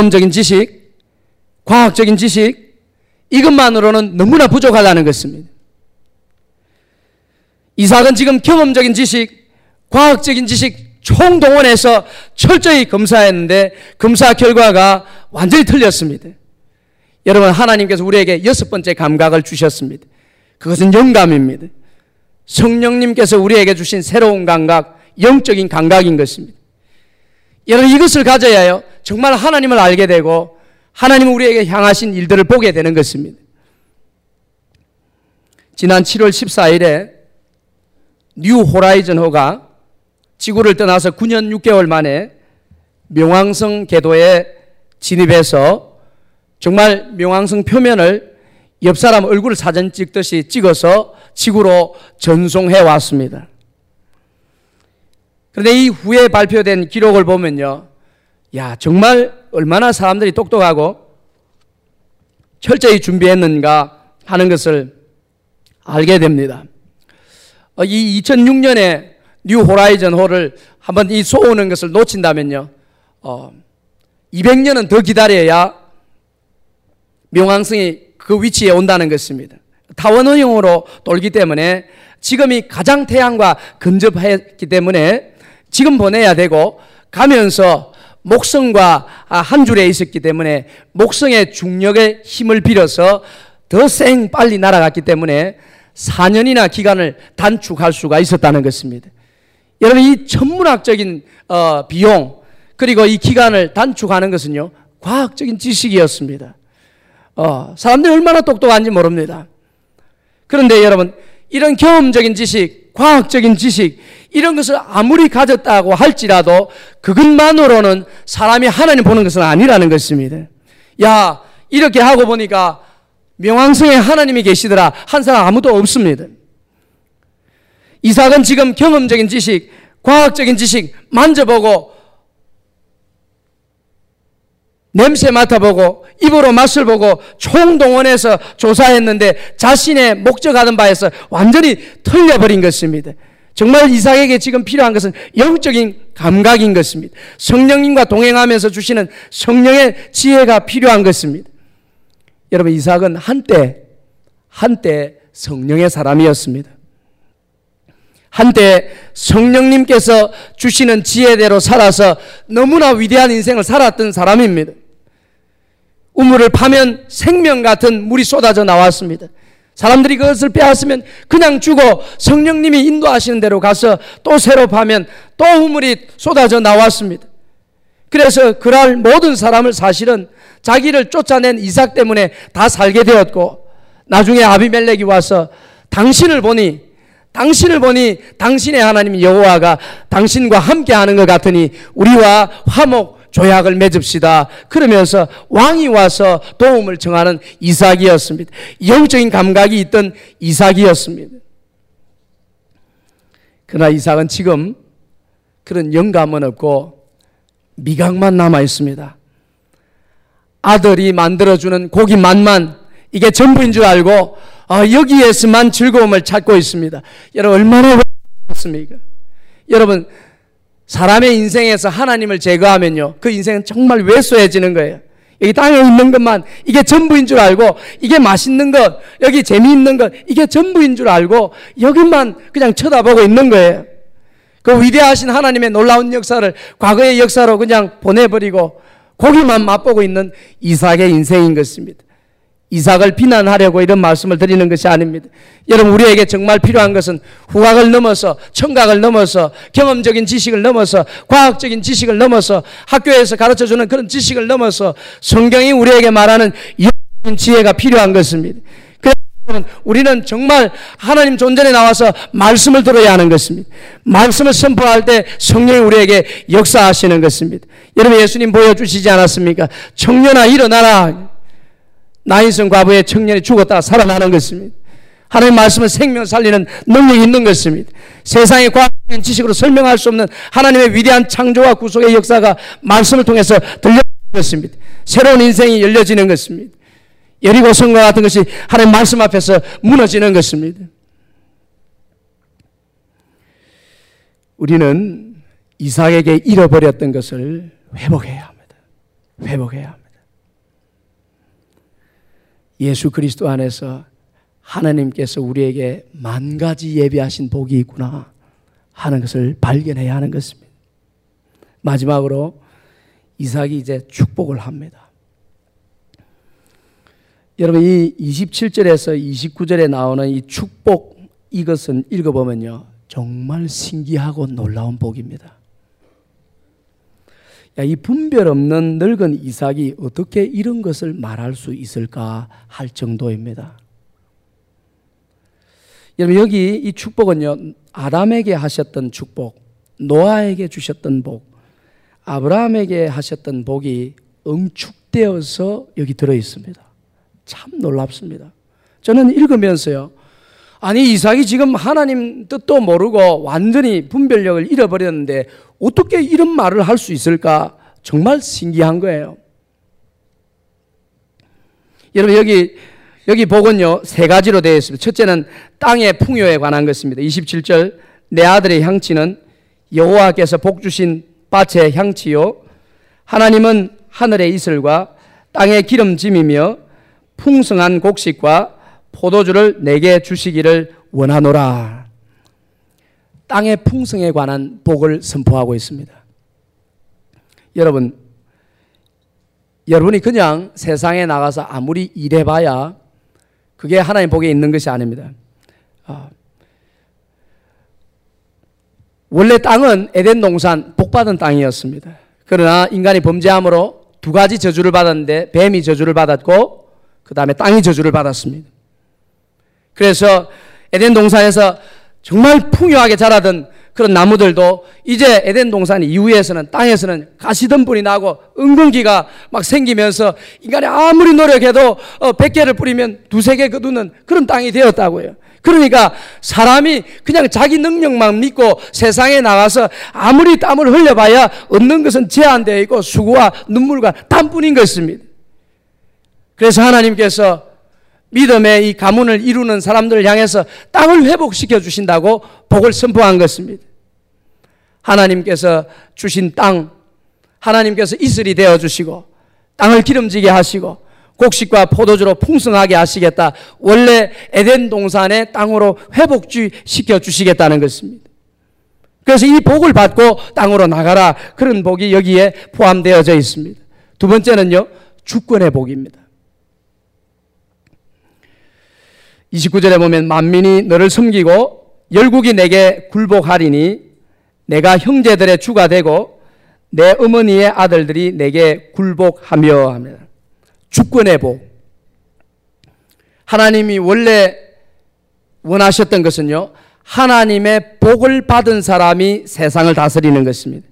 경험적인 지식, 과학적인 지식, 이것만으로는 너무나 부족하다는 것입니다. 이삭은 지금 경험적인 지식, 과학적인 지식 총동원해서 철저히 검사했는데 검사 결과가 완전히 틀렸습니다. 여러분, 하나님께서 우리에게 6번째 감각을 주셨습니다. 그것은 영감입니다. 성령님께서 우리에게 주신 새로운 감각, 영적인 감각인 것입니다. 여러분, 이것을 가져야요 정말 하나님을 알게 되고 하나님은 우리에게 향하신 일들을 보게 되는 것입니다. 지난 7월 14일에 뉴 호라이즌호가 지구를 떠나서 9년 6개월 만에 명왕성 궤도에 진입해서 정말 명왕성 표면을 옆 사람 얼굴 사진 찍듯이 찍어서 지구로 전송해 왔습니다. 그런데 이 후에 발표된 기록을 보면요, 야, 정말 얼마나 사람들이 똑똑하고 철저히 준비했는가 하는 것을 알게 됩니다. 이 2006년에 뉴 호라이즌 호를 한번 이 쏘는 것을 놓친다면요, 200년은 더 기다려야 명왕성이 그 위치에 온다는 것입니다. 타원형으로 돌기 때문에 지금이 가장 태양과 근접했기 때문에 지금 보내야 되고, 가면서 목성과 한 줄에 있었기 때문에 목성의 중력의 힘을 빌어서 더 빨리 날아갔기 때문에 4년이나 기간을 단축할 수가 있었다는 것입니다. 여러분, 이 천문학적인 비용 그리고 이 기간을 단축하는 것은요 과학적인 지식이었습니다. 사람들이 얼마나 똑똑한지 모릅니다. 그런데 여러분, 이런 경험적인 지식, 과학적인 지식, 이런 것을 아무리 가졌다고 할지라도 그것만으로는 사람이 하나님 보는 것은 아니라는 것입니다. 야, 이렇게 하고 보니까 명왕성에 하나님이 계시더라 한 사람 아무도 없습니다. 이삭은 지금 경험적인 지식, 과학적인 지식 만져보고 냄새 맡아보고 입으로 맛을 보고 총동원해서 조사했는데 자신의 목적하던 바에서 완전히 틀려버린 것입니다. 정말 이삭에게 지금 필요한 것은 영적인 감각인 것입니다. 성령님과 동행하면서 주시는 성령의 지혜가 필요한 것입니다. 여러분, 이삭은 한때 성령의 사람이었습니다. 한때 성령님께서 주시는 지혜대로 살아서 너무나 위대한 인생을 살았던 사람입니다. 우물을 파면 생명 같은 물이 쏟아져 나왔습니다. 사람들이 그것을 빼앗으면 그냥 주고 성령님이 인도하시는 대로 가서 또 새로 파면 또 우물이 쏟아져 나왔습니다. 그래서 그날 모든 사람을 사실은 자기를 쫓아낸 이삭 때문에 다 살게 되었고, 나중에 아비멜렉이 와서 당신을 보니 당신의 하나님 여호와가 당신과 함께하는 것 같으니 우리와 화목 조약을 맺읍시다. 그러면서 왕이 와서 도움을 청하는 이삭이었습니다. 영적인 감각이 있던 이삭이었습니다. 그러나 이삭은 지금 그런 영감은 없고 미각만 남아 있습니다. 아들이 만들어주는 고기 맛만 이게 전부인 줄 알고 여기에서만 즐거움을 찾고 있습니다. 여러분, 얼마나 외롭습니까? 여러분, 사람의 인생에서 하나님을 제거하면요 그 인생은 정말 왜소해지는 거예요. 여기 땅에 있는 것만 이게 전부인 줄 알고, 이게 맛있는 것, 여기 재미있는 것, 이게 전부인 줄 알고 여기만 그냥 쳐다보고 있는 거예요. 그 위대하신 하나님의 놀라운 역사를 과거의 역사로 그냥 보내버리고 고기만 맛보고 있는 이삭의 인생인 것입니다. 이삭을 비난하려고 이런 말씀을 드리는 것이 아닙니다. 여러분, 우리에게 정말 필요한 것은 후각을 넘어서, 청각을 넘어서, 경험적인 지식을 넘어서, 과학적인 지식을 넘어서, 학교에서 가르쳐주는 그런 지식을 넘어서 성경이 우리에게 말하는 영적인 지혜가 필요한 것입니다. 그래서 우리는 정말 하나님 존전에 나와서 말씀을 들어야 하는 것입니다. 말씀을 선포할 때 성령이 우리에게 역사하시는 것입니다. 여러분, 예수님 보여주시지 않았습니까? 청년아 일어나라. 나인성 과부의 청년이 죽었다가 살아나는 것입니다. 하나님의 말씀은 생명을 살리는 능력이 있는 것입니다. 세상의 과학적인 지식으로 설명할 수 없는 하나님의 위대한 창조와 구속의 역사가 말씀을 통해서 들려지는 것입니다. 새로운 인생이 열려지는 것입니다. 여리고 성과 같은 것이 하나님의 말씀 앞에서 무너지는 것입니다. 우리는 이삭에게 잃어버렸던 것을 회복해야 합니다. 회복해야 합니다. 예수 그리스도 안에서 하나님께서 우리에게 만 가지 예비하신 복이 있구나 하는 것을 발견해야 하는 것입니다. 마지막으로 이삭이 이제 축복을 합니다. 여러분 이 27절에서 29절에 나오는 이 축복, 이것은 읽어보면요 정말 신기하고 놀라운 복입니다. 야, 이 분별 없는 늙은 이삭이 어떻게 이런 것을 말할 수 있을까 할 정도입니다. 여러분 여기 이 축복은요 아담에게 하셨던 축복, 노아에게 주셨던 복, 아브라함에게 하셨던 복이 응축되어서 여기 들어 있습니다. 참 놀랍습니다. 저는 읽으면서요, 아니 이삭이 지금 하나님 뜻도 모르고 완전히 분별력을 잃어버렸는데 어떻게 이런 말을 할 수 있을까 정말 신기한 거예요. 여러분 여기 복은요 세 가지로 되어 있습니다. 첫째는 땅의 풍요에 관한 것입니다. 27절 내 아들의 향치는 여호와께서 복 주신 밭의 향치요 하나님은 하늘의 이슬과 땅의 기름짐이며 풍성한 곡식과 포도주를 내게 주시기를 원하노라. 땅의 풍성에 관한 복을 선포하고 있습니다. 여러분이 그냥 세상에 나가서 아무리 일해봐야 그게 하나님 복에 있는 것이 아닙니다. 원래 땅은 에덴 동산 복받은 땅이었습니다. 그러나 인간이 범죄함으로 두 가지 저주를 받았는데 뱀이 저주를 받았고 그 다음에 땅이 저주를 받았습니다. 그래서 에덴 동산에서 정말 풍요하게 자라던 그런 나무들도 이제 에덴 동산 이후에서는 땅에서는 가시덤불이 나고 은근기가 막 생기면서 인간이 아무리 노력해도 100개를 뿌리면 2-3개 거두는 그런 땅이 되었다고요. 그러니까 사람이 그냥 자기 능력만 믿고 세상에 나가서 아무리 땀을 흘려봐야 얻는 것은 제한되어 있고 수고와 눈물과 땀뿐인 것입니다. 그래서 하나님께서 믿음의 이 가문을 이루는 사람들을 향해서 땅을 회복시켜 주신다고 복을 선포한 것입니다. 하나님께서 주신 땅, 하나님께서 이슬이 되어 주시고 땅을 기름지게 하시고 곡식과 포도주로 풍성하게 하시겠다. 원래 에덴 동산의 땅으로 회복시켜 주시겠다는 것입니다. 그래서 이 복을 받고 땅으로 나가라. 그런 복이 여기에 포함되어져 있습니다. 두 번째는요, 주권의 복입니다. 29절에 보면 만민이 너를 섬기고 열국이 내게 굴복하리니 내가 형제들의 주가 되고 내 어머니의 아들들이 내게 굴복하며 합니다. 주권의 복. 하나님이 원래 원하셨던 것은요, 하나님의 복을 받은 사람이 세상을 다스리는 것입니다.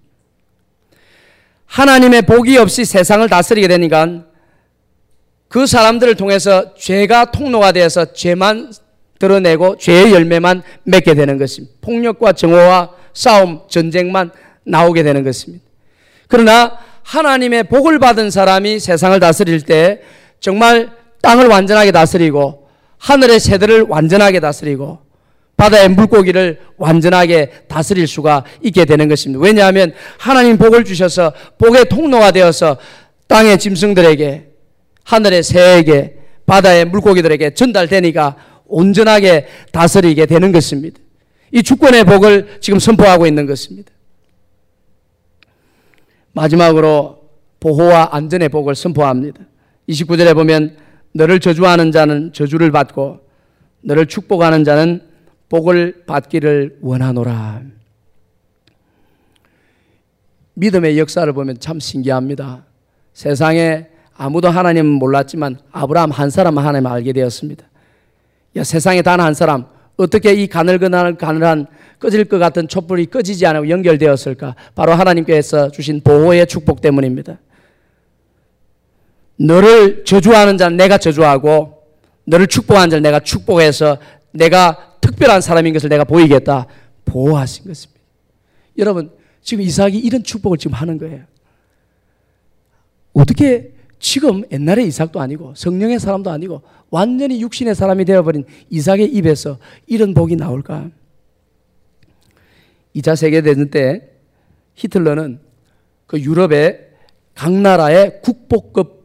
하나님의 복이 없이 세상을 다스리게 되니까 그 사람들을 통해서 죄가 통로가 되어서 죄만 드러내고 죄의 열매만 맺게 되는 것입니다. 폭력과 정오와 싸움, 전쟁만 나오게 되는 것입니다. 그러나 하나님의 복을 받은 사람이 세상을 다스릴 때 정말 땅을 완전하게 다스리고 하늘의 새들을 완전하게 다스리고 바다의 물고기를 완전하게 다스릴 수가 있게 되는 것입니다. 왜냐하면 하나님 복을 주셔서 복의 통로가 되어서 땅의 짐승들에게, 하늘의 새에게, 바다의 물고기들에게 전달되니까 온전하게 다스리게 되는 것입니다. 이 주권의 복을 지금 선포하고 있는 것입니다. 마지막으로 보호와 안전의 복을 선포합니다. 29절에 보면 너를 저주하는 자는 저주를 받고 너를 축복하는 자는 복을 받기를 원하노라. 믿음의 역사를 보면 참 신기합니다. 세상에 아무도 하나님은 몰랐지만 아브라함 한 사람만 하나님을 알게 되었습니다. 야, 세상에 단 한 사람, 어떻게 이 가늘한 꺼질 것 같은 촛불이 꺼지지 않고 연결되었을까? 바로 하나님께서 주신 보호의 축복 때문입니다. 너를 저주하는 자는 내가 저주하고 너를 축복하는 자는 내가 축복해서 내가 특별한 사람인 것을 내가 보이겠다. 보호하신 것입니다. 여러분, 지금 이삭이 이런 축복을 지금 하는 거예요. 어떻게 지금 옛날의 이삭도 아니고 성령의 사람도 아니고 완전히 육신의 사람이 되어버린 이삭의 입에서 이런 복이 나올까? 2차 세계대전 때 히틀러는 그 유럽에 각 나라의 국보급